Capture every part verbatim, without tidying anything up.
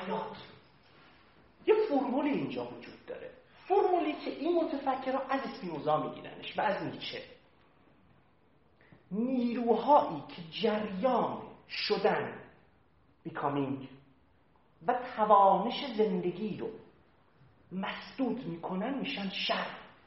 حیات. یه فرمولی اینجا وجود داره، فرمولی که این متفکرها از اسپینوزا میگیرنش و از نیچه. نیروهایی که جریان شدن بیکامینگ و توانش زندگی رو مسدود میکنن میشن شر،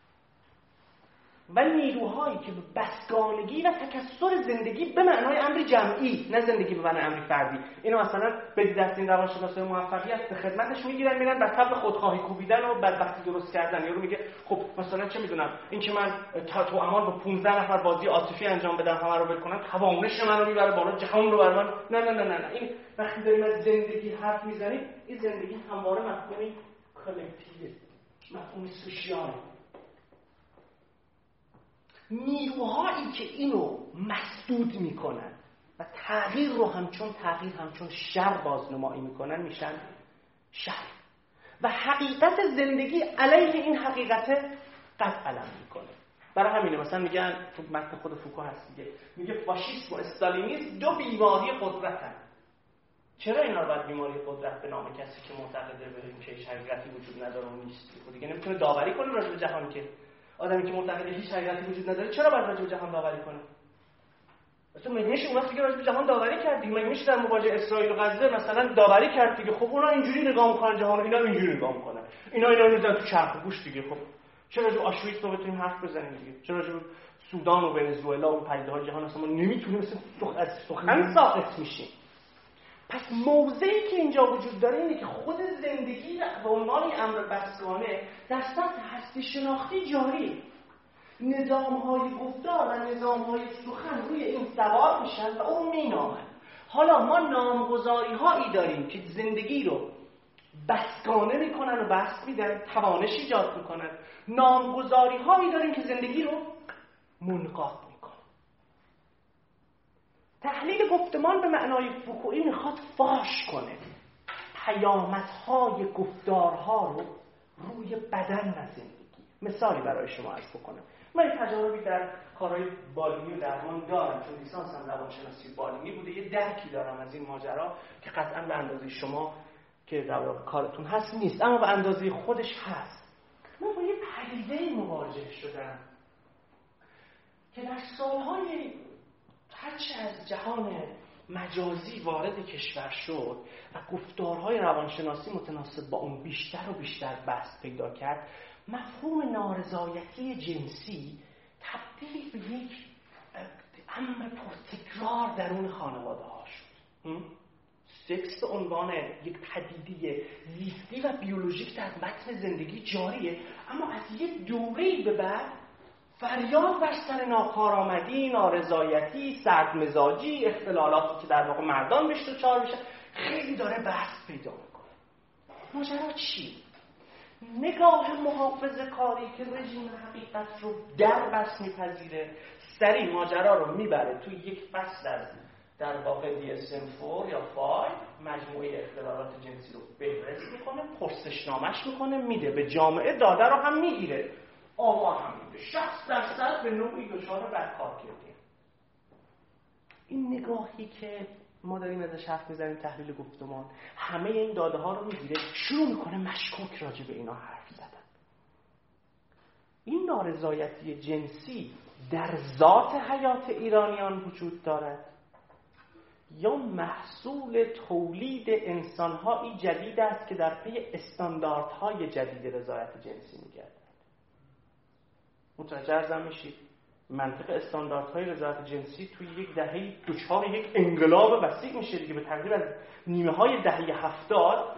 و نیروهایی که به بسگانگی و تکثر زندگی به معنای امر جمعی، نه زندگی به معنای امر فردی، اینو مثلا بدید دست این روانشناسای موفقیت به خدمتش میگیرن، میرن بر طبل خودخواهی کوبیدن و بدبختی درست کردن. یارو میگه خب مثلا چه میدونم این که من تا تو امان با پانزده نفر بازی عاطفی انجام بدم همه رو ول کنم توانش منو میبره بالا، جهان رو بر من. نه نه نه نه نه این وقتی داریم از زندگی حرف میزنیم، این زندگی همواره مفهومی کلکتیو، مفهومی سوشیال. نیروهایی که اینو مسدود میکنن و تغییر رو همچون تغییر همچون شر بازنمایی میکنن میشن شر، و حقیقت زندگی علیه این حقیقت قد علم میکنه. برای همینه مثلا میگن تو متن خود فوکو هست دیگه، میگه فاشیسم و استالینیسم دو بیماری قدرتن. چرا اینا رو باید بیماری قدرت به نام کسی که معتقده به اینکه هیچ حقیقتی وجود نداره و نیست خود دیگه نمیتونه داوری کنه راجع به جهان؟ که آدمی که معتقده هیچ حقیقتی وجود نداره چرا باید راجع به جهان داوری کنه؟ مثلا مگه میشه اون وقتی که راجع به جهان داوری کرد دیگه، مگه میشه در مواجهه اسرائیل و غزه مثلا داوری کرد دیگه؟ خب اونا اینجوری نگاه میکنن جهان، اینا اینجوری نگاه میکنن، اینا اینا میذارن تو چرخ و گوش دیگه. خب چرا راجع به آشویتس ما بتونیم حرف بزنیم دیگه؟ چرا راجع به سودان و ونزوئلا و پدیده‌های جهان اصلا ما نمیتونیم مثلا از سخن ساقط میشیم؟ پس موضعی که اینجا وجود داره اینه که خود زندگی به عنوان امر بسگانه در سطح هستی شناختی جاری، نظام‌های گفتار و نظام‌های سخن روی این سوار میشن و اون مینامن. حالا ما نامگذاری‌هایی داریم که زندگی رو بسگانه میکنن و بست میدن، توانش ایجاد میکنن. نامگذاری‌هایی داریم که زندگی رو منقاد میکنن. تحلیل گفتمان به معنای فوکویی میخواد فاش کنه پیامدهای گفتارها رو روی بدن و زندگی. مثالی برای شما عرض بکنم. من این تجاربی در کارهای بالینی و درمان دارم، چون لیسانسم روانشناسی بالینی بوده، یه درکی دارم از این ماجرا که قطعا به اندازه شما که در واقع کارتون هست نیست، اما به اندازه خودش هست. من با یه پدیده مواجه شدم که در سالهای هرچه از جهان مجازی وارد کشور شد و گفتارهای روانشناسی متناسب با اون بیشتر و بیشتر بست پیدا کرد، مفهوم نارضایتی جنسی تبدیل به یک امر پرتکرار درون خانواده ها شد. سکس به عنوان یک پدیده زیستی و بیولوژیک در متن زندگی جاریه، اما از یک دوره‌ای به بعد فریاد بر سر ناکارآمدی، نارضایتی، سردمزاجی، اختلالاتی که در واقع مردان بهش دچار میشن خیلی داره بحث پیدا میکنه. ماجرا چی؟ نگاه محافظه‌کاری که رژیم حقیقت رو در بس میپذیره، سریع ماجرا رو میبره توی یک فصل از در واقع دی اس ام چهار یا پنج، مجموعه اختلالات جنسی رو بهرس میکنه، پرسشنامش میکنه، میده به جامعه، داده رو هم میگیره، آمار هم میده، شصت درصد به نوعی دچار بدکار کردیم. این نگاهی که ما داریم ازش حرف میزنیم، تحلیل گفتمان، همه این داده ها رو میگیره، شروع میکنه مشکوک راجع به اینا حرف زدن. این نارضایتی جنسی در ذات حیات ایرانیان وجود دارد یا محصول تولید انسان‌های جدید است که در پی استانداردهای جدید رضایت جنسی می‌گردند؟ متوجه ارزم میشید؟ منطق استانداردهای رضایت جنسی توی یک دهه دچار یک انقلاب وسیع میشه دیگه. به تقریبا از نیمه های دهه هفتاد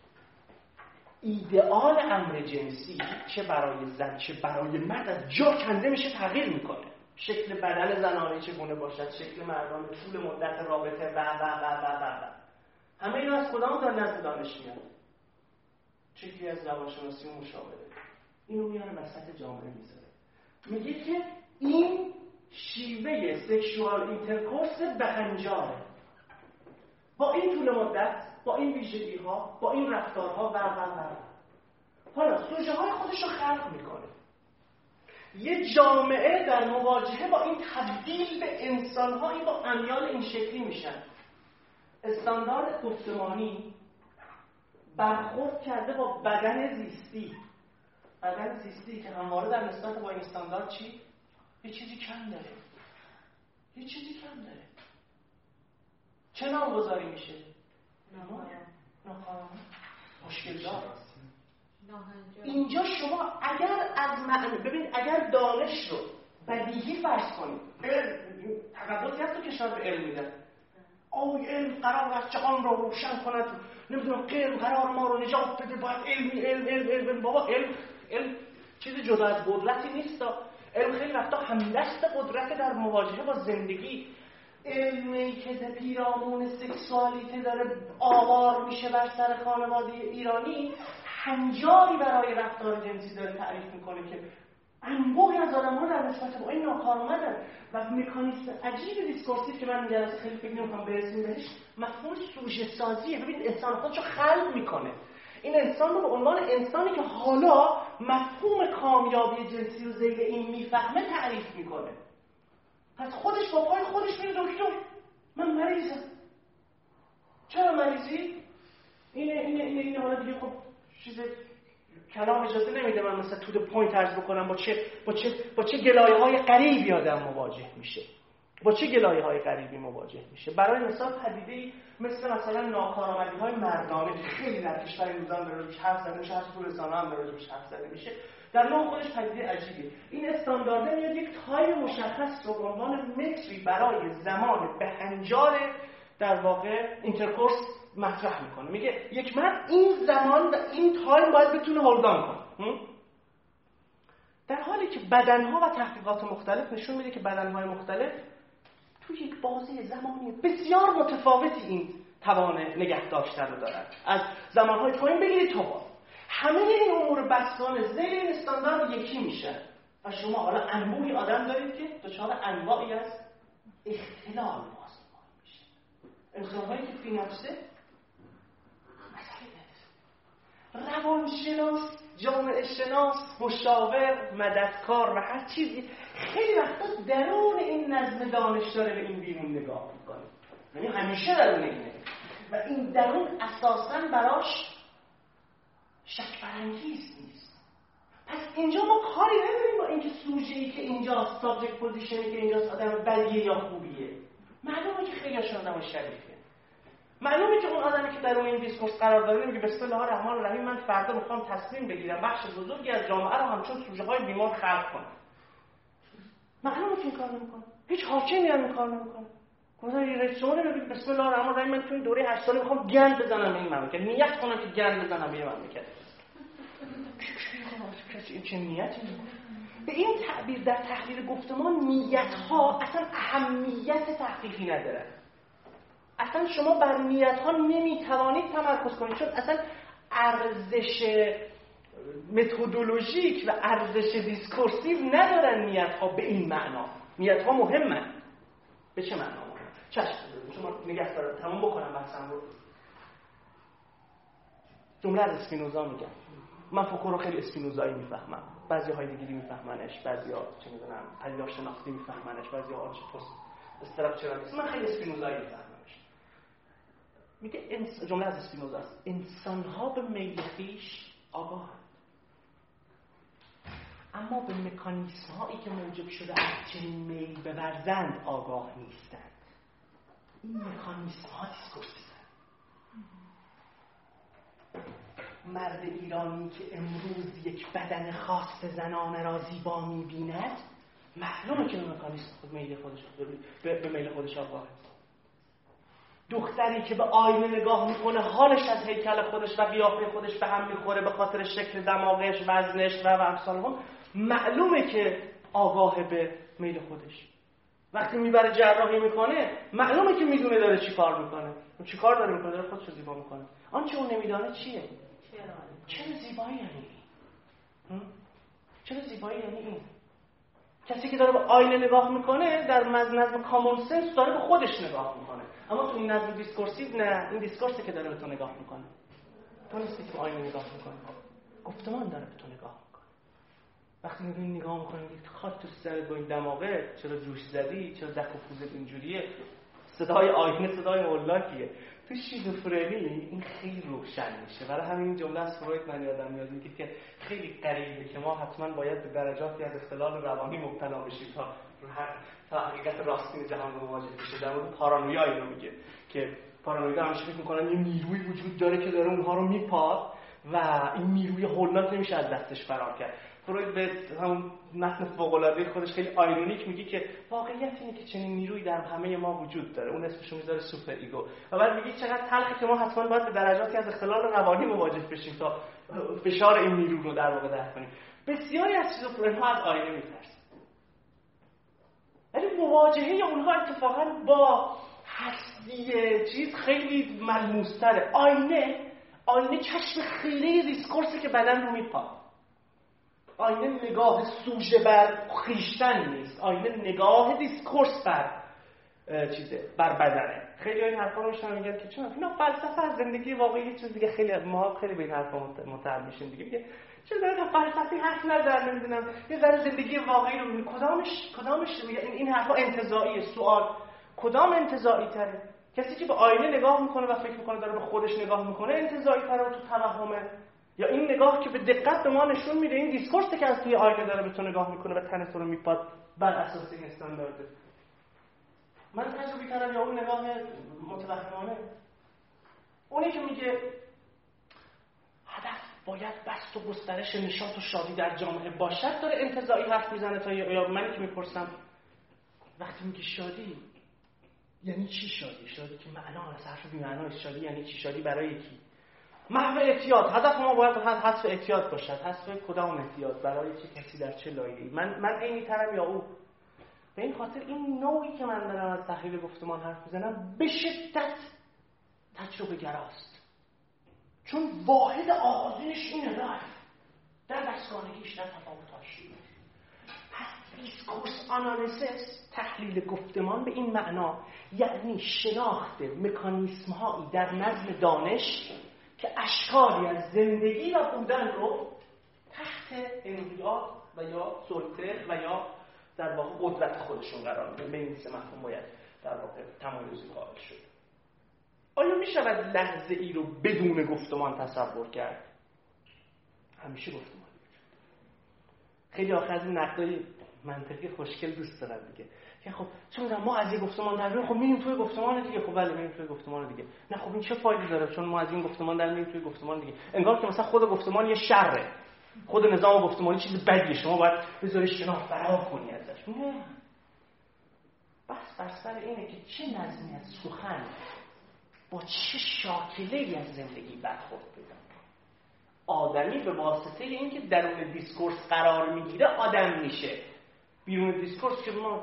ایدئال امر جنسی چه برای زن چه برای مرد از جا کنده میشه، تغییر میکنه. شکل بدن زنانه چگونه باشد، شکل مردان، طول مدت رابطه و و و و و همه اینا از کدام در نزد دانش میاد؟ چیزی از روانشناسی و مشاوره. اینو میاره وسط جامعه میذاره، میگه که این شیوه سکشوال اینترکورس بهنجاره، با این طول مدت، با این ویژگی ها، با این رفتارها و و و حالا سوژه های خودش رو خلق میکنه. یه جامعه در مواجهه با این تبدیل به انسان‌هایی با امیال این شکلی میشن. استاندارد گفتمانی برخورد کرده با بدن زیستی، بدن زیستی که همواره در نسبت با این استاندارد چی؟ یه چیزی کم داره، یه چیزی کم داره. چه نامگذاری میشه؟ ناکارآمد، مشکل دار. اینجا شما اگر از معنی ببینید، اگر دانش رو بدیهی فرض کنید، تقدسی هست تو کشور به علم میدن، آوی علم قرار است جهان رو روشن کند، نمیدونم علم قرار ما رو نجات بده، باید علمی علم علم علم بابا علم علم چیزی جدا از قدرتی نیست. علم خیلی وقتا همدست قدرت در مواجهه با زندگی. علمی که در پیرامون سکسوالیته داره آوار میشه بر سر خانواده ایرانی، هنجاری برای رفتار جنسی داره تعریف میکنه که انبوهی از آدم ها در نسبت با این ناکارآمدن و مکانیسم عجیب دیسکورسیو که من این جلسه خیلی فکر نمی‌کنم برسیم بهش، مفهوم سوژه سازیه. ببینید انسان خودشو خلق میکنه، این انسان رو به عنوان انسانی که حالا مفهوم کامیابی جنسی رو ذیل این میفهمه تعریف میکنه. پس خودش با پای خودش میره دکتر، من مریضم. چرا مریضی؟ اینه اینه اینه اینه حالا دیگه خب چیز کلام اجازه نمیده من مثلا تو د پوینت عرض بکنم با چه با چه با چه گلایه‌های غریبی آدم مواجه میشه، با چه گلایه‌های غریبی مواجه میشه. برای مثال پدیده‌ای مثل مثلا ناکارآمدی‌های مردانه که خیلی در کشور امروزان داره روش حرف زده میشه، تو رسانه‌ها هم داره روش حرف زده میشه، در نوع خودش پدیده عجیبیه. این استاندارده میاد یک تایم مشخص رو به عنوان متری برای زمان بهنجار در واقع اینترکورس مطرح میکنه. میگه یک مرد این زمان و این تایم باید بتونه هولدان کنه، در حالی که بدنها و تحقیقات مختلف نشون میده که بدنهای مختلف تو یک بازه زمانی بسیار متفاوتی این توان نگه داشتن رو دارن. از زمانهای پایین بگیرید تا بالا، همه این امور بستانه زیر این استاندارد یکی میشن و شما حالا انبوهی آدم دارید که دچار انواعی از اختلال بازمان میشه. انسان‌هایی که فی نفسه روانشناس، جامعه شناس، مشاور، مددکار و هر چیزی خیلی وقتا درون این نظم دانش داره به این بیرون نگاه میکنه، یعنی همیشه درون اینه و این درون اساساً براش شک برانگیز نیست. پس اینجا ما کاری نداریم با اینکه سوژه‌ای که اینجاست، سابجکت پوزیشنی که اینجاست آدم بدیه یا خوبیه. معلومه که خیلی هاشون آدم شریفه، معلومه که اون آدمی که در اون این دیسکورس قرار داره نمیگه بسم الله الرحمن الرحیم من فردا میخوام تصمیم بگیرم بخش بزرگی از جامعه رو همچون سوژه های بیمار خلق کنم. معلومه که این کار نمیکنه، هیچ حاکمی هم این کار نمیکنه. مثلا رئیس جمهور نمیگه بسم الله الرحمن الرحیم من تو این دوره هشت ساله میخوام گند بزنم به این مملکت، نیت کنم که گند بزنم به این مملکت. این چه نیتی؟ به این تعبیر در تحلیل گفتمان نیت ها اصلا اهمیت تحقیقی نداره. اصلا شما بر نیت ها نمیتوانید تمرکز کنید، چون اصلا ارزش متدولوژیک و ارزش دیسکورسیو ندارن نیت ها به این معنا. نیت ها مهمن. به چه معنا مهمن؟ چشم شما نگه دارم تمام بکنم بحثم رو. جمله از اسپینوزا میگم، من فوکو رو خیلی اسپینوزایی میفهمم، بعضی های دیگری میفهمنش، بعضی ها چه میدونم پدیدار شناختی میفهمنش، بعضی ها آرش پست استراکچرالیسم، من خیلی اسپینوزایی میفهممش. میگه انس... جمله از اسپینوزا است، انسان‌ها به میل خویش آگاهند اما به مکانیسم‌هایی که موجب شده از چنین میل بورزند آگاه نیستند. این مکانیسم‌ها دیسکورسیوند. مرد ایرانی که امروز یک بدن خاص زنانه را زیبا می‌بیند، معلومه که مکانیسم خود میل خودش به, به میل خودش آگاهه. دختری که به آینه نگاه میکنه حالش از هیکل خودش و قیافه خودش به هم میخوره به خاطر شکل دماغش، وزنش و و امثال هم، معلومه که آگاه به میل خودش. وقتی میبره جراحی میکنه معلومه که میدونه داره چی کار میکنه. چی کار داره میکنه؟ داره خودشو زیبا میکنه. آنچه اون نمیدانه چیه؟ چرا زیبایی یعنی این؟ چرا زیبایی یعنی این؟ کسی که داره به آینه نگاه میکنه در نظم کامون سنس داره به خودش نگاه میکنه، اما تو این نظم دیسکورسیو نه، این دیسکورسی که داره به تو نگاه میکنه. تو نیستی که آینه نگاه میکنه، گفتمان داره به تو نگاه میکنه. وقتی میبینی نگاه میکنی میگی خاک تو سرت با این دماغه، چرا جوش زدی، چرا دک و پوزت اینجوریه، صدای آینه صدای مولاکیه. تو شیزوفرنی این خیلی روشن میشه. برای همین جمله از فروید من یادم میاد میگه که خیلی غریبه که ما حتما باید به درجاتی از اختلال روانی مبتلا بشیم تا تا حقیقت راستین جهان رو مواجه بشیم. در مورد پارانویا اینو میگه که پارانویا همیشه فکر میکنن یه نیروی وجود داره که داره اونها رو میپاد و این نیروی هولناک نمیشه از دستش فرار کرد. فروید به همون متن فوق‌العاده خودش خیلی آیرونیک میگه که واقعیت اینه که چنین نیرویی در همه ما وجود داره. اون اسمشو میذاره سوپر ایگو. و بعد میگه چقدر تلخه که ما حتما باید به درجاتی از اختلال روانی مواجه بشیم تا فشار این نیرو رو در واقع دفع کنیم. بسیاری از شیزوفرن‌ها از آینه میترسن. ولی مواجهه اونها اتفاقا با هستی چیز خیلی ملموس‌تره. آینه آینه کشف خیره دیسکورسی که بدن رو میپاد. آینه نگاه سوژه بر خویشتن نیست، آینه نگاه دیسکورس بر چیزه، بر بدنه. خیلی این حرفا رو میشنن میگن که چون اینا فلسفه از زندگی واقعی یه چیز دیگه، خیلی ما خیلی به این حرفا متعلق میشیم دیگه. میگه چرا دارید فلسفی حرف نزدن نمیدونم یه ذره زندگی واقعی رو ببین. کدامش کدامش میگه این این حرفا انتزاعیه. سوال کدام انتزاعی تره؟ کسی که به آینه نگاه میکنه و فکر میکنه داره به خودش نگاه میکنه انتزاعی تره و تو توهمه، یا این نگاه که به دقت به ما نشون میده این دیسکورسی که از توی آینه داره به تو نگاه میکنه و تن تو رو میپاد بر اساس این استاندارده؟ من تجربه کردم یا اون نگاه متوهمانه؟ اونی که میگه هدف باید بست و گسترش نشاط و شادی در جامعه باشد داره انتزاعی حرف میزنه، تا یا من که میپرسم وقتی میگه شادی یعنی چی؟ شادی شادی که معنا از حرف بی معنا. شادی یعنی چی؟ شادی برای کی؟ محو اعتیاد. هدف ما باید حذف اعتیاد باشد. حذف کدام اعتیاد؟ برای چه کسی در چه لایه‌ای؟ من من عینی ترم یا او؟ به این خاطر این نوعی که من دارم از تحلیل گفتمان حرف میزنم به شدت تجربه گراست، چون واحد آغازینش اینه رفت در دستگانگیش در تفاوتاش. پس دیسکورس آنالیسیس، تحلیل گفتمان به این معنا یعنی شناخت مکانیسم‌هایی در نظم دانش که اشکالی از زندگی و بودن رو تحت انقیاد و یا سلطه و یا در واقع قدرت خودشون قرار میدن. به این سه مفهوم باید در واقع تمایزی قائل شد. آیا میشود لحظه ای رو بدون گفتمان تصور کرد؟ همیشه گفتمان وجود. خیلی آخر از این نقدای منطقی خوشگل دوست دارم دیگه که خب چون ما از این گفتمان در میاریم، خب میریم توی گفتمان دیگه. خب بله میریم توی گفتمان دیگه. نه خب این چه فایده داره چون ما از این گفتمان در میاریم توی گفتمان دیگه؟ انگار که مثلا خود گفتمان یه شره، خود نظام گفتمانی چیز بدیه، شما باید بذاری شناخت فرار کنی ازش. نه، بس بر سر اینه که چه نظمی از سخن با چه شاکله‌ای از زندگی برخورد پیدا کنه. آدمی به واسطه اینکه درون دیسکورس قرار میگیره آدم میشه. بیرون دیسکورس که ما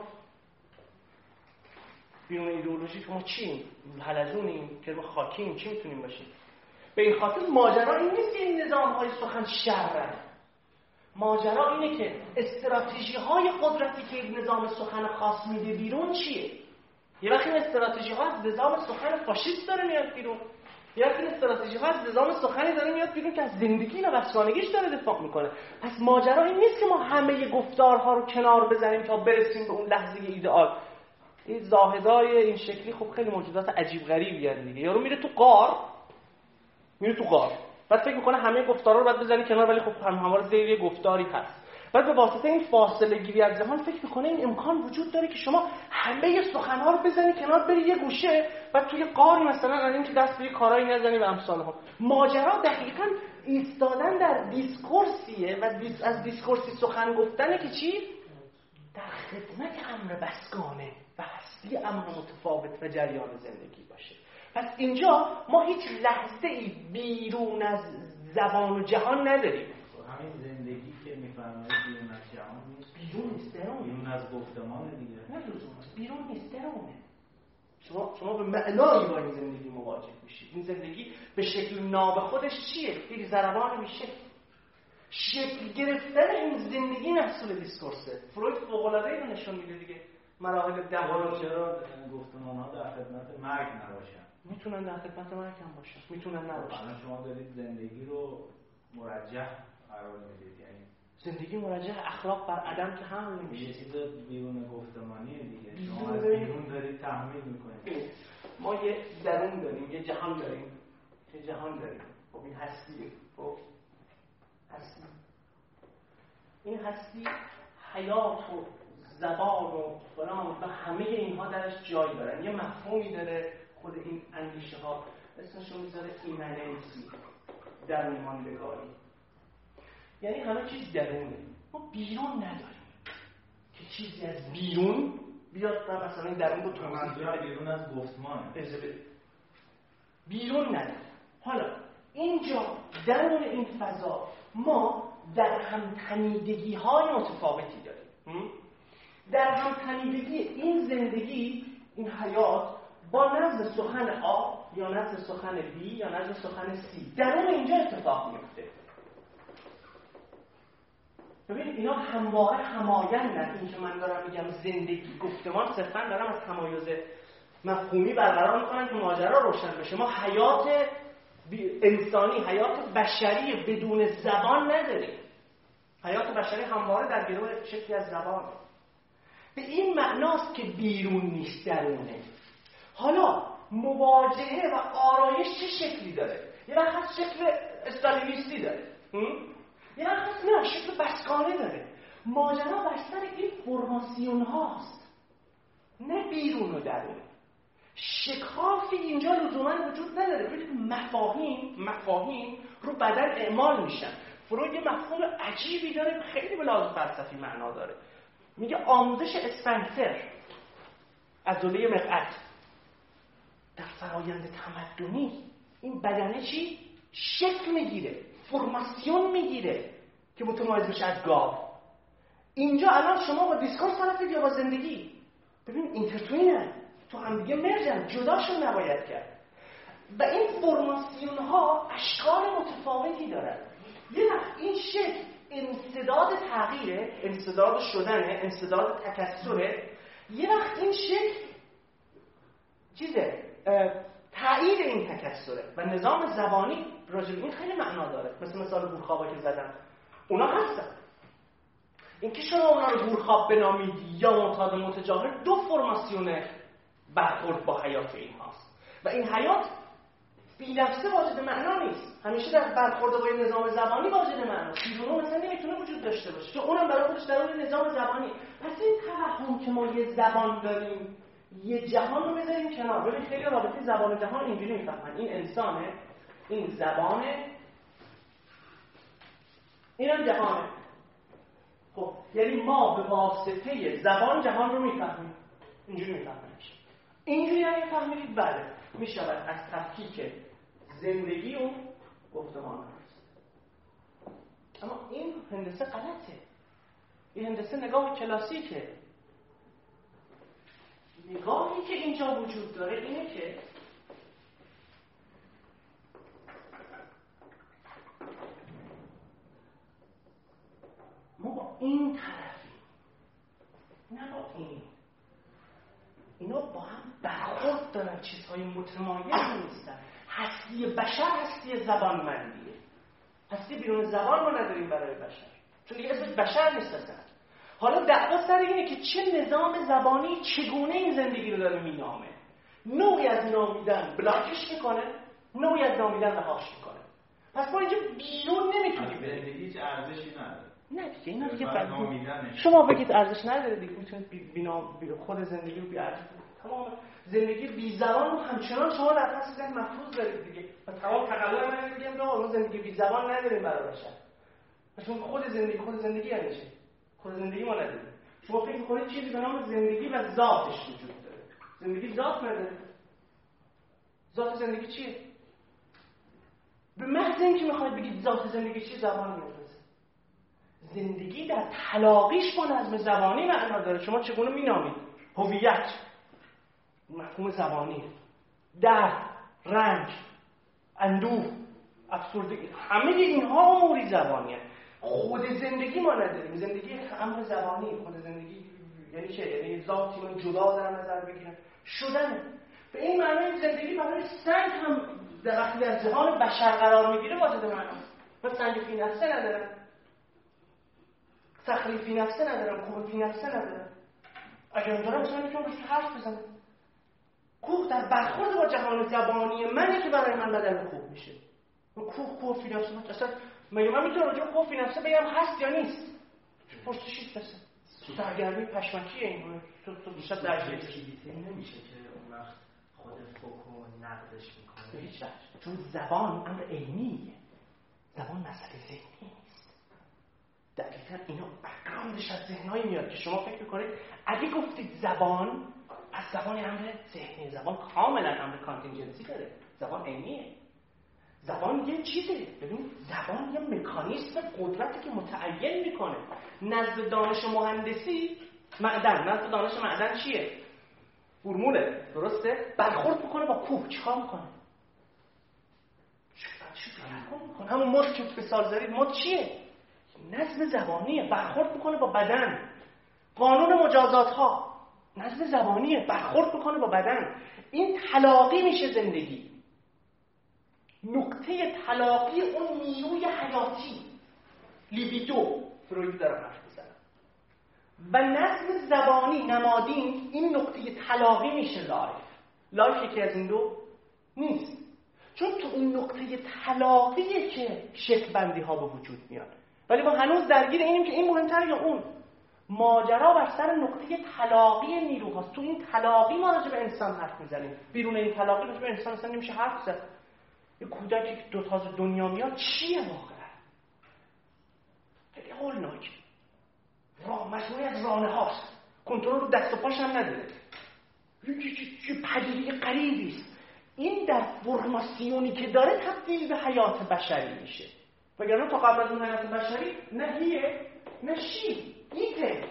بیرون ایدئولوژی که ما چیم؟ حلزونیم که ما خاکیم، چی میتونیم باشیم؟ به این خاطر ماجرا این نیست که این نظام‌های سخن شرن. ماجرا اینه که استراتژی‌های قدرتی که این نظام سخن خاص میده بیرون چیه؟ یه وقت این استراتژی‌ها از نظام سخن فاشیست داره میاد بیرون، یه وقت این استراتژی‌ها از نظام سخنی داره میاد بیرون که از زندگی و بسگانگیش داره دفاع میکنه. پس ماجرا این نیست که ما همه گفتارها رو کنار بزنیم تا برسیم به اون لحظه ایدئال. این زاهدای این شکلی خب خیلی موجودات عجیب غریبی هستن دیگه. یارو میره تو غار، میره تو غار، بعد فکر میکنه همه گفتارا رو باید بزنی کنار، ولی خب هم همواره زیر یه گفتاری هست. بعد به واسطه این فاصله گیری از جهان فکر میکنه این امکان وجود داره که شما همه سخن‌ها رو بزنی کنار، بری یه گوشه، بعد توی غاری مثلا از این که دست به کارایی نزنی و امثال هم. ماجرا دقیقاً ایستادن در دیسکورسیه و دیس از دیسکورسی سخن گفتنه که چی؟ در خدمت امر بسگانه و هستی امر متفاوت و جریان زندگی باشه. پس اینجا ما هیچ لحظه ای بیرون از زبان و جهان نداریم. همین زندگی که میفرمایید بیرون از جهان نیست، بیرون نیست، درونه. بیرون از گفتمان دیگه. نه لزوما بیرون نیست، درونه. شما شما به معنایی با این زندگی مواجه میشید. این زندگی به شکل ناب خودش چیه؟ یک ضربان میشه. شکل گرفتن این زندگی محصول دیسکورسه. فروید فوق‌العاده اینو نشون میده دیگه. مراحل دهان چرا گفتمان‌ها در خدمت مرگ نباشن؟ میتونن در خدمت مرگ هم باشن، میتونن نباشن. الان شما دارید زندگی رو مرجح قرار میدید، یعنی زندگی مرجح اخلاق بر عدم که هم نمیشه. یه چیز بیرون گفتمانیه دیگه. شما از بیرون دارید تحمیل میکنید. ما یه درون داریم، یه جهان داریم، یه جهان داریم. خب این هستیه. خب هستی، این هستی حیات و زبان و فلان و همه اینها درش جای دارن. یه مفهومی داره خود این اندیشه ها، اسمشو میذاره ایمننسی، درون ماندگاری. یعنی همه چیز درونه، ما بیرون نداریم که چیزی از بیرون بیاد و مثلا این درون رو توضیح بده. بیرون از گفتمان بیرون نداریم. حالا اینجا درون این فضا ما در همتنیدگی های متفاوتی داریم. در همتنیدگی این زندگی، این حیات با نظم سخن آ یا نظم سخن بی یا نظم سخن سی درون اینجا اتفاق میفته. ببینید اینا همواره همایندن. این که من دارم میگم زندگی گفتمان صرفا دارم از تمایز مفهومی برقرار میکنن که ماجرا روشن بشه. ما حیات انسانی، حیات بشری بدون زبان نداریم. حیات بشری همواره در گروه شکلی از زبان. به این معناست که بیرون نیست، درونه. حالا مواجهه و آرایش چه شکلی داره؟ یه وقت شکل استالینیستی داره، یه وقت نه شکل بسکانه داره. ماجرا بر سر این فرماسیون هاست، نه بیرون و درون. شکافی اینجا لزوما وجود نداره. ببینید مفاهیم مفاهیم رو بدن اعمال میشن. فروید یه مفهوم عجیبی داره، خیلی به لحاظ فلسفی معنا داره. میگه آموزش اسفنکتر، عضله مقعد، در فرایند تمدنی این بدنه چی؟ شکل میگیره، فرماسیون میگیره که متمایز بشه از گاو. اینجا الان شما با دیسکورس طرفید یا با زندگی؟ ببین اینترتوینن، تو هم دیگه مرجن، جداشون نباید کرد. و این فرماسیون ها اشکال متفاوتی دارن. یه وقت این شکل انسداد تغییره، انسداد شدنه، انسداد تکثره. یه وقت این شکل چیزه، تایید این تکثره. و نظام زبانی راجع به این خیلی معنا داره. مثل مثال گورخوابا که زدم، اونا هستن. این که شما اونا رو گورخواب بنامید یا معتاد متجاهل، دو فرماسیون برخورد با حیات این هاست. و این حیات بی نفسه واجد معنا نیست. همیشه در برخورد با این نظام زبانی واجد معنا. بیرون مثلا نمیتونه وجود داشته باشه، چون اونم برای خودش در اون نظام زبانی. پس این توهم که ما یه زبان داریم، یه جهان رو بذاریم کنار. ببین خیلی رابطه زبان و جهان اینجوری میفهمن. این انسانه، این زبانه، اینم جهانه. خب یعنی ما به واسطه زبان جهان رو میفهمیم. اینجوری میفهمیم. اینجوری اگه فهمیدید بله میشود از تفکیک زندگی و گفتمان هست. اما این هندسه غلطه. این هندسه نگاه کلاسیکه. نگاهی که اینجا وجود داره اینه که ما با این طرفیم، نه با این. اینا با هم برخورد دارن، چیزهای متمایز نیستن. هستی بشر هستی زبانمندیه. هستی بیرون زبان ما نداریم برای بشر، چون دیگه اسمش بشر نیست اصلا. حالا دعوا سر اینه که چه نظام زبانی چگونه این زندگی رو داره مینامه. نوعی از نامیدن بلاکش میکنه، نوعی از نامیدن رهاش میکنه. پس ما اینجا بیرون نمیتونیم. زندگی هیچ ارزشی نداره. نه دیگه اینا دیگه شما بگید ارزش نداره دیگه، میتونید بینا بی خود زندگی رو بی ارزش تمام زندگی بی زبان رو همچنان شما در پس ذهن محفوظ دارید دیگه. و تمام تقلل من میگم نه اون زندگی بی زبان نداریم برای بشر. چون خود زندگی خود زندگی یعنی چی؟ خود زندگی ما نداریم. شما فکر می‌کنید چیزی به نام زندگی و ذاتش وجود داره. زندگی ذات نداره. ذات زندگی چیه؟ به محض اینکه می‌خواید بگید ذات زندگی چیه، زبان می‌فرسته. زندگی در تلاقیش با نظم زبانی معنا داره. شما چگونه مینامید؟ هویت، مفهوم زبانی، درد، رنج، اندوه، افسردگی، همه اینها اموری زبانیه. خود زندگی ما نداریم. زندگی امر زبانی. خود زندگی یعنی چه؟ یعنی ذاتی من جدا در نظر بگیرم شدنه. به این معنی زندگی برای سنگ هم در وقتی در جهان بشر قرار میگیره واجد معناست. من سنگ فی نفسه ندارم، صخره فی نفسه ندارم، کوه فی نفسه ندارم. اگر اونجا رو مثلا میتونم روش حرف بزنم. کوه در برخورد با جهان زبانی منه که برای من بدل کوه میشه. کوه کوه فی نفسه اصلا مگه من میتونم راجع به کوه فی نفسه بگم هست یا نیست؟ پرسشی بسه سرگرمی پشمکیه این تو تو بیشتر درجه کلیته نمیشه که اون وقت خود فوکو نقدش میکنه. به هیچ وجه، چون زبان امر علمیه، زبان مسئله ذهنی نیست. دقیقاً اینا بک‌گراندش از ذهنایی میاد که شما فکر میکنید اگه گفتید زبان، پس زبان امر ذهنی. زبان کاملا امر کانتینجنسی داره، زبان علمیه. زبان یه چیزه، ببین زبان یه مکانیزم قدرتی که متعین میکنه. نزد دانش مهندسی معدن، نزد دانش معدن چیه؟ فرموله، درسته؟ برخورد میکنه با کوه، چیکار میکنه؟ چیکار میکنه؟ همون مد که به سال زدید، مد چیه؟ نظم زبانیه، برخورد میکنه با بدن. قانون مجازات ها نظم زبانیه، برخورد میکنه با بدن. این تلاقی میشه زندگی، نقطه تلاقی اون نیروی حیاتی، لیبیدو فروید داره حرف میزنه. و نظم زبانی نمادین این نقطه تلاقی میشه لایف. لایف یکی از این دو نیست، چون تو این نقطه تلاقیه که شکل بندی ها به وجود میاد. ولی ما هنوز درگیر اینیم که این مهمتر یا اون. ماجرا بر سر نقطه تلاقی نیروهاست. تو این تلاقی ما راجع به انسان حرف میزنیم، بیرون این تلاقی راجع به انسان اصلا نمیشه حرف زد. یه کودکی که دو تازه دنیا میاد چیه واقعا؟ خیلی هولناک، راه مجموعی از رانه هاست، کنترل رو دست و پاش هم نداره، یه پدیده غریبی است. این در فرماسیونی که داره تبدیل به حیات بشری میشه. وگرنه تا قبل از اون حیات بشری نه هیه نه شی، ایته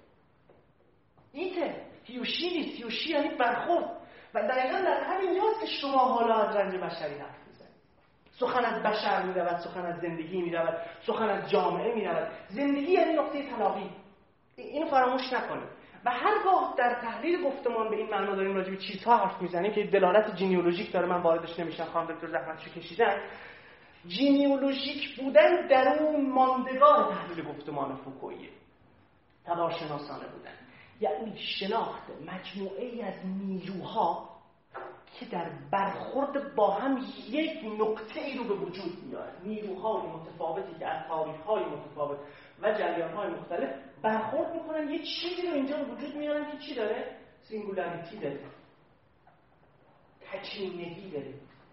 ایته هیوشی نیست. هیوشی یعنی برخورد. و دقیقا در همین جاست که شما حالا از رنج بشری حرف میزنید. سخن از بشر میرود، سخن از زندگی میرود، سخن از جامعه میرود. زندگی یعنی نقطه تلاقی، اینو فراموش نکنید. و هرگاه در تحلیل گفتمان به این معنا داریم راجع به چیزها حرف میزنیم که دلالت جینیولوژیک داره، من واردش نمیشم، خانم دکتر زحمتشو کشیدن. جینیولوژیک بودن در اون ماندگار تحلیل گفتمان فوکویی، تبارشناسانه بودن، یعنی شناخت مجموعه‌ای از نیروها که در برخورد با هم یک نقطه ای رو به وجود میاره. نیروهای متفاوتی که از تاریخ‌های متفاوت و جریان‌های مختلف برخورد میکنن، یه چیزی رو اینجا به وجود میارن که چی داره؟ سینگولاریتی داره، تکینگی داره.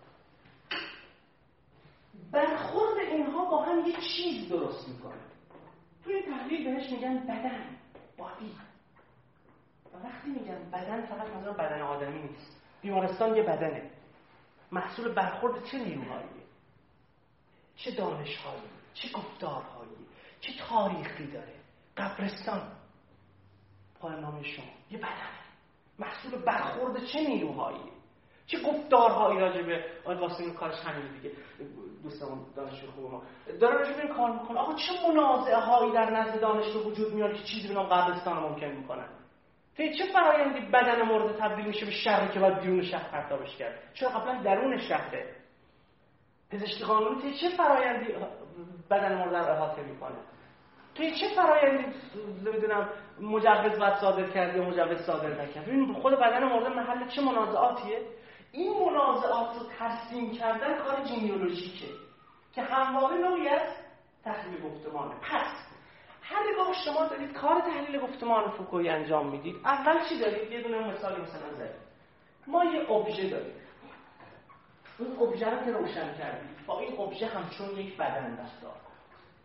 برخورد اینها با هم یه چیز درست میکنه. توی تحلیل بهش میگن بدن، بادی. و وقتی میگن بدن فقط منظور بدن آدمی نیست. بیمارستان یه بدنه، محصول برخورد چه نیروهاییه، چه دانشهایی، چه گفتارهایی، چه تاریخی داره. قبرستان پایان‌نامه شما یه بدنه، محصول برخورد چه نیروهاییه، چه گفتارهایی راجع به آقای قاسمی. کارش همین دیگه، دوستمون دانشجو خوب ما داره راجع به این کار میکنه. آقا چه منازعه هایی در نزد دانش به وجود میاد که چیزی به نام قبرستان ممکن میکنن. تو چه فرآیندی بدن مورد تبدیل میشه به شهری که باید بیرون شهر پرتابش کرد؟ چرا قبلا درون شهره؟ پزشکی قانونی تو چه فرآیندی بدن مورد رو احاطه میکنه؟ تو چه فرآیندی نمیدونم مجوز باید صادر کرد یا مجوز صادر نکرد؟ ببین خود بدن مورد محل چه منازعاتیه؟ این منازعات رو ترسیم کردن کار جینیولوژیکه که همواره نوعی از تحلیل گفتمانه. پس هرگاه شما دارید کار تحلیل گفتمان فوکویی انجام میدید، اول چی دارید؟ یه دونه مثال مثلا زدید. ما یه ابژه داریم، اون ابژه رو که روشن کردید، با این ابژه همچون یک بدن رفتار کنید.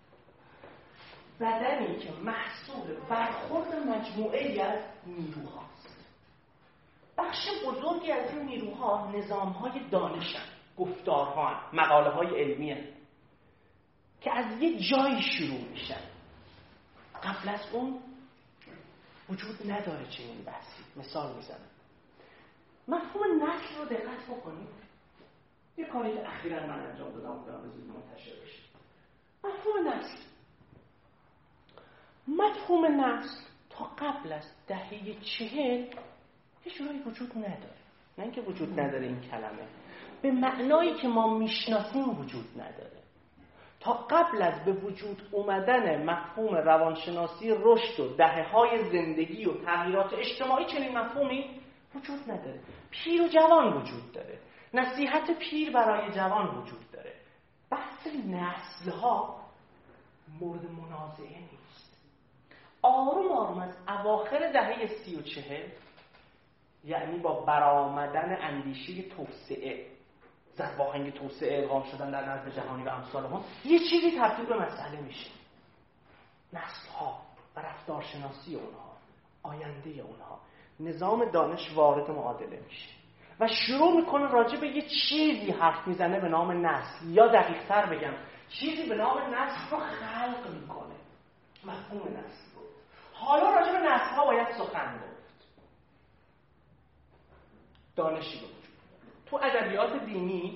بدنی که محصول برخورد مجموعه‌ای از نیروهاست. بخش بزرگی از این نیروها نظام‌های دانشن، گفتارها، مقاله‌های علمیه که از یه جایی شروع میشن. قبل از اون وجود نداره چنین بحثی. مثال میزنم، مفهوم نسل رو دقت بکنید. یه کاری که اخیراً من انجام دادم که به زودی منتشر بشه. مفهوم نسل مفهوم نسل تا قبل از دهه چهل یه جورایی وجود نداره. نه اینکه وجود نداره این کلمه، به معنایی که ما میشناسیم وجود نداره. تا قبل از به وجود اومدن مفهوم روانشناسی رشد و دهه‌های زندگی و تغییرات اجتماعی چنین مفهومی وجود نداره. پیر و جوان وجود داره، نصیحت پیر برای جوان وجود داره. بحث نسل‌ها مورد منازعه نیست. آروم آروم از اواخر دهه سی و چهل، یعنی با برآمدن اندیشه توسعه، ضرباهنگ توسعه القا شدن در نظم جهانی و امثال هم، یه چیزی تبدیل به مسئله میشه. نسل‌ها و رفتارشناسی اونها، آینده اونها، نظام دانش وارد معادله میشه و شروع میکنه راجع به یه چیزی حرف میزنه به نام نسل، یا دقیق‌تر بگم چیزی به نام نسل رو خلق میکنه، مفهوم نسل رو. حالا راجع به نسل‌ها باید سخن گفت، دانشی به وجود. تو ادبیات دینی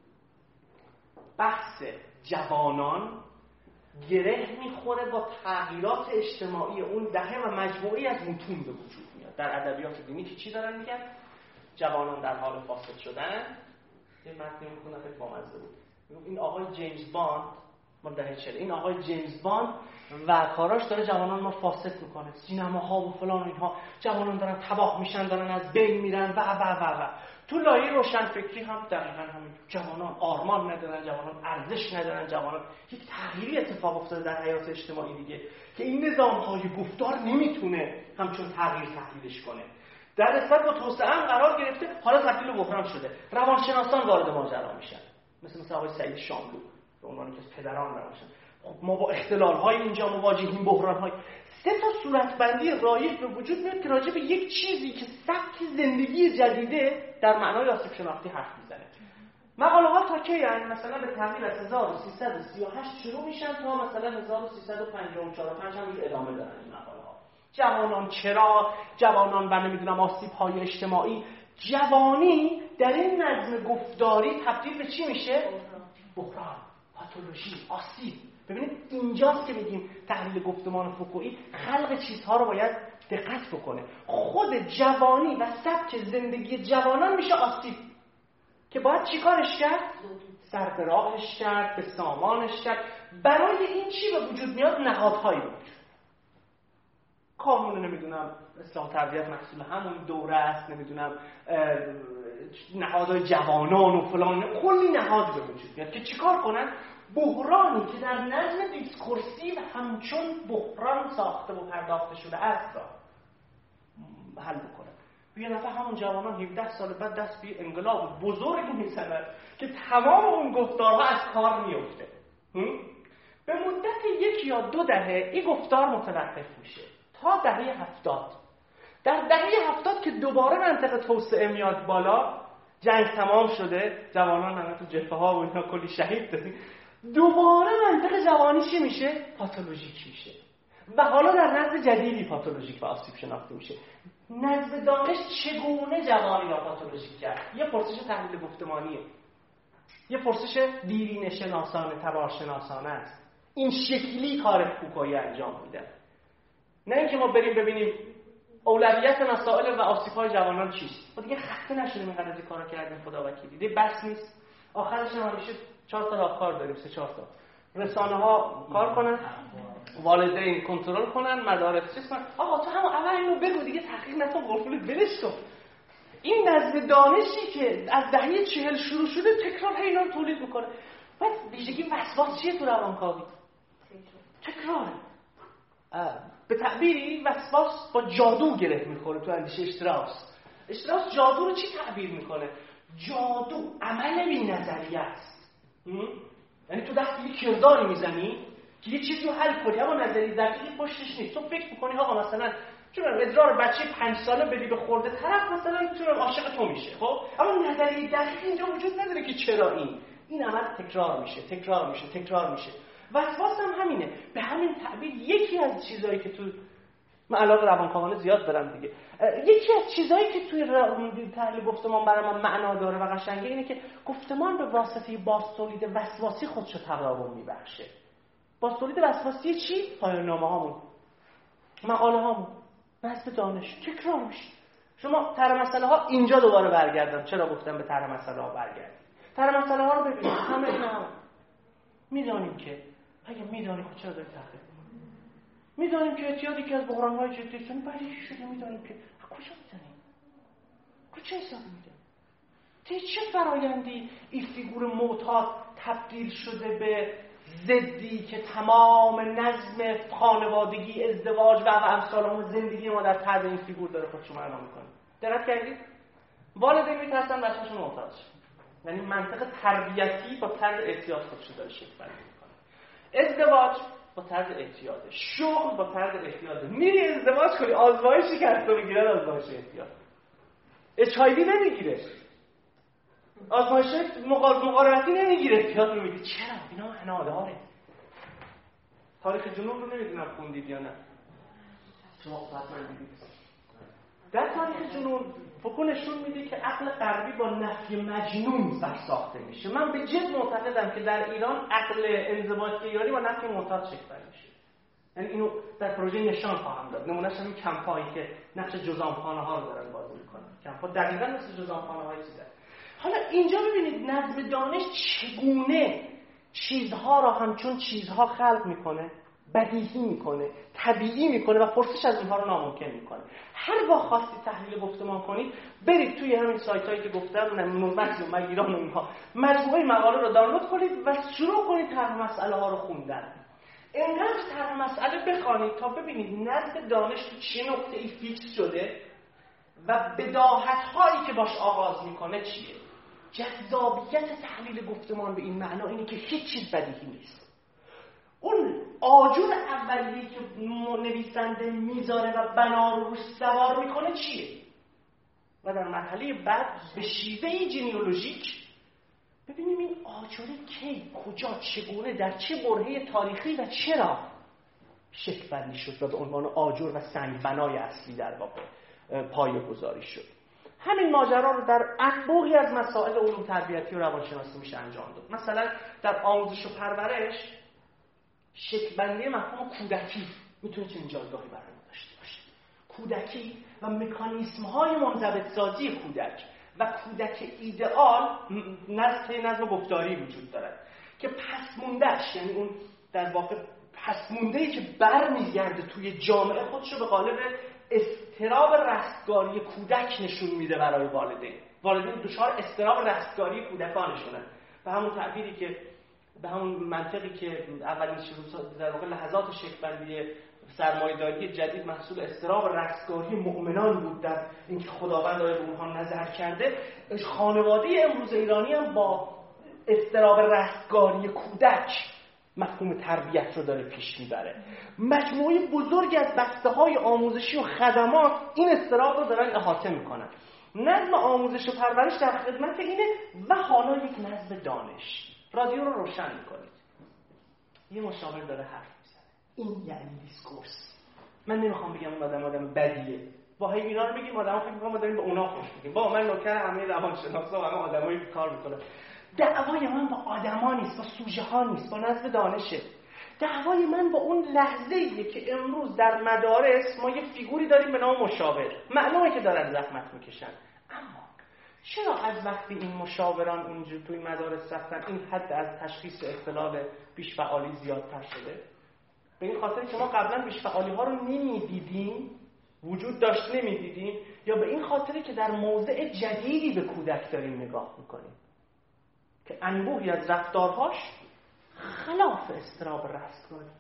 بحث جوانان گره میخوره با تغییرات اجتماعی اون دهه و مجموعی از متون به وجود میاد. در ادبیات دینی که چی دارن میگن؟ جوانان در حال فاسد شدن. یه متن میخونم خیلی بامزه بود، این آقای جیمز باند ما دهه چهل، این آقای جیمز باند و کاراش داره جوانان ما فاسد میکنه، سینماها و فلان و اینها، جوانان دارن تباه میشن، دارن از بین میرن و و و و تو لایه روشنفکری هم دقیقاً همین، جوانان آرمان ندارن، جوانان ارزش ندارن، جوانان یک تغییری اتفاق افتاده در حیات اجتماعی دیگه که این نظام‌های گفتار نمیتونه همچون تغییر تحلیلش کنه. در نسبت با توسعه هم قرار گرفته، حالا تبدیل به بحران شده. روانشناسان وارد ماجرا میشن، مثل مثلا آقای سعید شاملو به عنوان که پدران روانشن. خب ما با اختلال‌های اینجا مواجهیم، بحران‌های. سه تا صورتبندی رایج به وجود میاد که راجع به یک چیزی که سبک زندگی جدیده در معنای آسیب شناختی حرف میزنه. مقاله ها تا کی؟ یعنی مثلا به تعبیر از هزار و سیصد و سی و هشت شروع میشن تا مثلا هزار و سیصد و پنجاه و چهار و پنج هم ادامه دارن این مقاله ها. جوانان چرا، جوانان و نمیدونم آسیب های اجتماعی. جوانی در این نظم گفتاری تبدیل به چی میشه؟ بحران، پاتولوژی، آسیب. ببینید اینجاست که بگیم تحلیل گفتمان فوکویی خلق چیزها رو باید دقت بکنه. خود جوانی و سبک زندگی جوانان میشه آسیب که باید چیکارش کرد؟ سر به راهش کرد، به سامانش کرد. برای این چی به وجود میاد؟ نهادهایی بود. کانون نمیدونم اصلاح تربیت محصول همون دوره است، نمیدونم نهادهای جوانان و فلان، کلی نهاد به وجود میاد که چیکار کنن؟ بحرانی که در نظم دیسکورسیو همچون بحران ساخته و پرداخته شده است را حل بکنن. یه دفعه همون جوانان هفده سال بعد دست به انقلاب بزرگ میزنن که تمام اون گفتارها از کار میفته. به مدت یک یا دو دهه این گفتار متوقف میشه تا دهه هفتاد. در دهه هفتاد که دوباره منطقه توسعه میاد بالا، جنگ تمام شده، جوانان همه تو جبهه ها و اینا کلی شهید دادن، دوباره منطقه جوانی چی میشه؟ پاتولوژیک میشه و حالا در نظم جدیدی پاتولوژیک و آسیب شناخته میشه. نظم دانش چگونه جوانی را پاتولوژیک کرد؟ یه پرسش تحلیل گفتمانیه، یه پرسش دیرینه شناسانه، تبارشناسانه است. این شکلی کار فوکویی انجام میده، نه اینکه ما بریم ببینیم اولویت مسائل و آسیب‌های جوانان چیست. ما دیگه خسته نشدیم اینقدر از این کارا کردیم، خدا وکیلی دیگه بس نیست. آخرش هم میشه چهار تا راهکار داریم، سه چهار تا. رسانه‌ها کار کنن، والدین کنترل کنن، مدارس چیز کنن. آقا تو همون اول اینو بگو دیگه، تحقیق نکن، قرفولت ولش کن. این نظم دانشی که از دهه چهل شروع شده تکرار اینا رو تولید میکنه. بعد ویژگی وسواس چیه تو روانکاوی؟ تکراره. به تعبیری وسواس با جادو گره میخوره تو اندیشه اشتراس. اشتراس جادو رو چی تعبیر میکنه؟ جادو عمل بی نظریه است. یعنی تو دست یه کرداری میزنی که یه چیزی رو حل کنی اما نظری دقیقی پشتش نیست. تو فکر میکنی آقا مثلا چون ادرار بچه پنج ساله بدی به خورده طرف مثلا چون عاشق تو میشه، خب اما نظری دقیق اینجا وجود نداره که چرا این این عمل تکرار میشه تکرار میشه تکرار میشه. وسواس هم همینه. به همین تعبیر یکی از چیزایی که تو من علاقه روانکاوانه زیاد دارم دیگه، یکی از چیزایی که توی تحلیل گفتمان برای ما معنا داره و قشنگه اینه که گفتمان به واسطه بازتولید وسواسی خودشو تقاوم میبخشه. بازتولید وسواسی چی؟ پایان نامه هامون، مقاله هامون، نظم دانش تکرار میشه. شما طرح مسئله ها اینجا دوباره برگردم، چرا گفتم به طرح مسئله ها برگردیم؟ طرح مسئله ها رو ببینید، همه اینا هم میدونیم که اگه میدونیم خب چرا داریم تحقیق میکنیم؟ میدونیم که اعتیاد یکی از بحران‌های جدی است، ولی چی شده؟ میدونیم که کجا میدونیم؟ رو چه حسابی میده؟ طی چه فرایندی این فیگور معتاد تبدیل شده به ضدی که تمام نظم خانوادگی، ازدواج و امثال اون زندگی ما در تحت این فیگور داره خودشو معنا میکنه؟ دقت کردید؟ والدین میترسن بچه‌شون معتاد شه. یعنی منطق تربیتی با طرز اعتیاد خودشو داره شکل میکنه. ازدواج با طرز اعتیاده، شغل با طرز اعتیاده. میری ازدواج کنی آزمایشی که از تو میگیرن آزمایش اعتیاد. اچ آی وی نمیگیره، آزمایش مقارنتی نمیگیره، اعتیاد رو میگیره. چرا؟ اینا معنا داره. تاریخ جنون رو نمیدونم خوندید یا نه؟ شما حتما دیدید. در تاریخ جنون فوکو نشون میده که عقل غربی با نفی مجنون ساخته میشه. من به جد معتقدم که در ایران عقل انضباطی ایرانی با نفی معتاد شکل میشه. یعنی اینو در پروژه نشان خواهم داد. نمونهش همین کمپایی که نقش جزامخانه ها رو دارن بازی میکنن. کمپا دقیقاً مثل جزامخانه های چیزه. حالا اینجا ببینید نظم دانش چگونه چیزها را همچون چیزها خلق میکنه، بدیهی میکنه، طبیعی میکنه و پرسش از اونها رو ناممکن میکنه. هر وقت خواستید تحلیل گفتمان کنید برید توی همین سایتایی که گفتم، نمونت و مگیران و اینها، مجموعه مقاله رو دانلود کنید و شروع کنید طرح مسئله ها رو خوندن. اینقدر طرح مسئله بخوانید تا ببینید نظم دانش تو چه نقطه‌ای فیکس شده و بداهت هایی که باش آغاز میکنه چیه. جذابیت تحلیل گفتمان به این معنا اینه که هیچ چیز بدیهی نیست. اون آجر اولیه‌ای که نویسنده میذاره و بنا رو روش سوار میکنه چیه؟ و در مرحله بعد به شیوهی جنیولوژیک ببینیم این آجر کی، کجا، چگونه، در چه برهه تاریخی و چرا شکل بندی شد و به عنوان آجر و سنگ بنای اصلی در واقع پایه گذاری شد. همین ماجرا رو در انبوهی از مسائل علوم تربیتی و روانشناسی میشه انجام داد. مثلا در آموزش و پرورش شکل بندی مفهوم کودکی میتونه چنین جایگاهی برای ما داشته باشه. کودکی و مکانیسم های منضبط سازی کودک و کودک ایدئال نظم نظم گفتاری وجود دارد که پس موندهش، یعنی اون در واقع پس مونده‌ای که برمیگرده توی جامعه خودش رو به قالب اضطراب رستگاری کودک نشون میده برای والدین. والدین دچار اضطراب رستگاری کودکانشونن. به همون تعبیری که به همون منطقی که اولین شروع در واقع لحظات شکل‌بندی سرمایه‌داری جدید محصول اضطراب رستگاری مؤمنان بود در اینکه خداوند آیا به اونها نظر کرده، خانواده امروز ایرانی هم با اضطراب رستگاری کودک مفهوم تربیت رو داره پیش میبره. مجموعه بزرگی از بسته‌های آموزشی و خدمات این اضطراب رو دارن احاطه میکنن. نظم آموزش و پرورش در خدمت اینه و حالا یک نظم دانش. رادیو رو روشن میکنید، یه مشاور داره حرف میزنه، این یعنی دیسکورس. من نمیخوام بگم اون آدم آدم بدیه، با هی اینا رو میگیم آدما فکر میکنن ما داریم به اونا خوش میگیم. با من نوکر همه روانشناسا و همه آدمایی که کار میکنن. دعوای من با آدما نیست، با سوژه ها نیست، با نظم دانشه. دعوای من با اون لحظه‌ایه که امروز در مدارس ما یه فیگوری داریم به نام مشاور، معلومه که دارن زحمت میکشن، اما چرا از وقتی این مشاوران اونجا توی مدارس رفتن این حد از تشخیص اختلال بیش‌فعالی زیادتر شده؟ به این خاطر که ما قبلا بیش‌فعالی ها رو نمیدیدیم، وجود داشت نمیدیدیم، یا به این خاطری که در موضع جدیدی به کودک داریم نگاه میکنیم که انبوهی از رفتارهاش خلاف اضطراب رستگاری.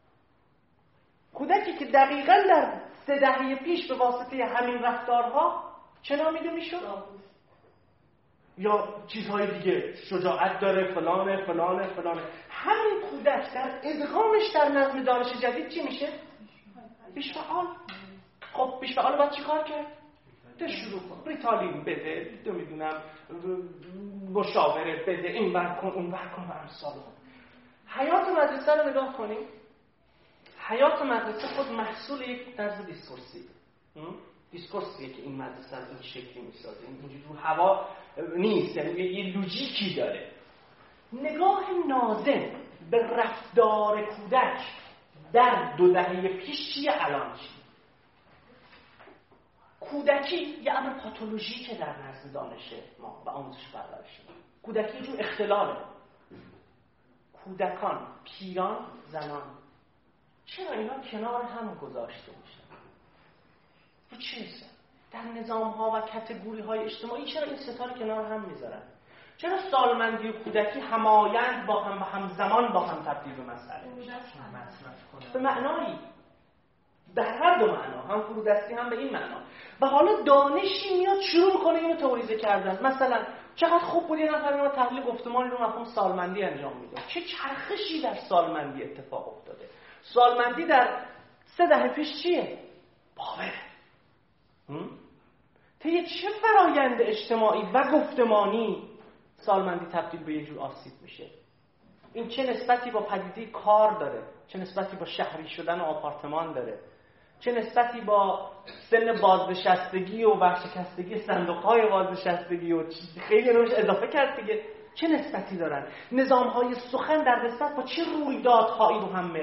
کودکی که دقیقاً در سه دهه پیش به واسطه همین رفتارها چه نامیده میشد؟ یا چیزهای دیگه، شجاعت داره، فلانه فلانه فلانه. همین کودک در ادغامش در نظم دانش جدید چی میشه؟ بیش‌فعال. خب بیش‌فعال باید چی کار کرد؟ ده شروع کن، ریتالین بده، دو میدونم مشاوره بده، این ور کن اون ور کن و امثال اون. حیات مدرسه رو نگاه کنیم. حیات مدرسه خود محصول یک طرز دیسکورسی دیسکورسیه که این مدرسه رو این شکلی میسازه. اینجوری رو هوا نیست، یعنی یه لوجیکی داره. نگاه ناظم به رفتار کودک در دو دهه پیش چیه، الان چی؟ کودکی یه امر پاتولوژیکه در نظم دانش ما و آموزش پرورش ما. کودکی یه جور اختلاله. کودکان، پیران، زنان، چرا اینا کنار هم گذاشته میشن؟ رو چه حساب؟ در نظام‌ها و کاتگوری‌های اجتماعی چرا این ستا رو کنار هم میذارن؟ چرا سالمندی و کودکی همایند با هم و همزمان با هم تبدیل به مسئله میشن؟ به معنایی در هر دو معنا، هم فرودستی هم به این معنا. و حالا دانشی میاد شروع میکنه اینو تئوریزه کردن. مثلا چقدر خوب بود یه نفر رو تحلیل گفتمانی رو مفهوم سالمندی انجام میده. چه چرخشی در سالمندی اتفاق افتاده. سالمندی در سه دهه پیش چیه؟ باوره. طی چه فرایند اجتماعی و گفتمانی سالمندی تبدیل به یه جور آسیب میشه؟ این چه نسبتی با پدیده کار داره؟ چه نسبتی با شهری شدن و آپارتمان داره؟ چه نسبتی با سن بازنشستگی و ورشکستگی صندوق‌های بازنشستگی و خیلی روش اضافه کرد دیگه؟ چه نسبتی دارن؟ نظام‌های سخن در نسبت با چه رویدادهایی رو هم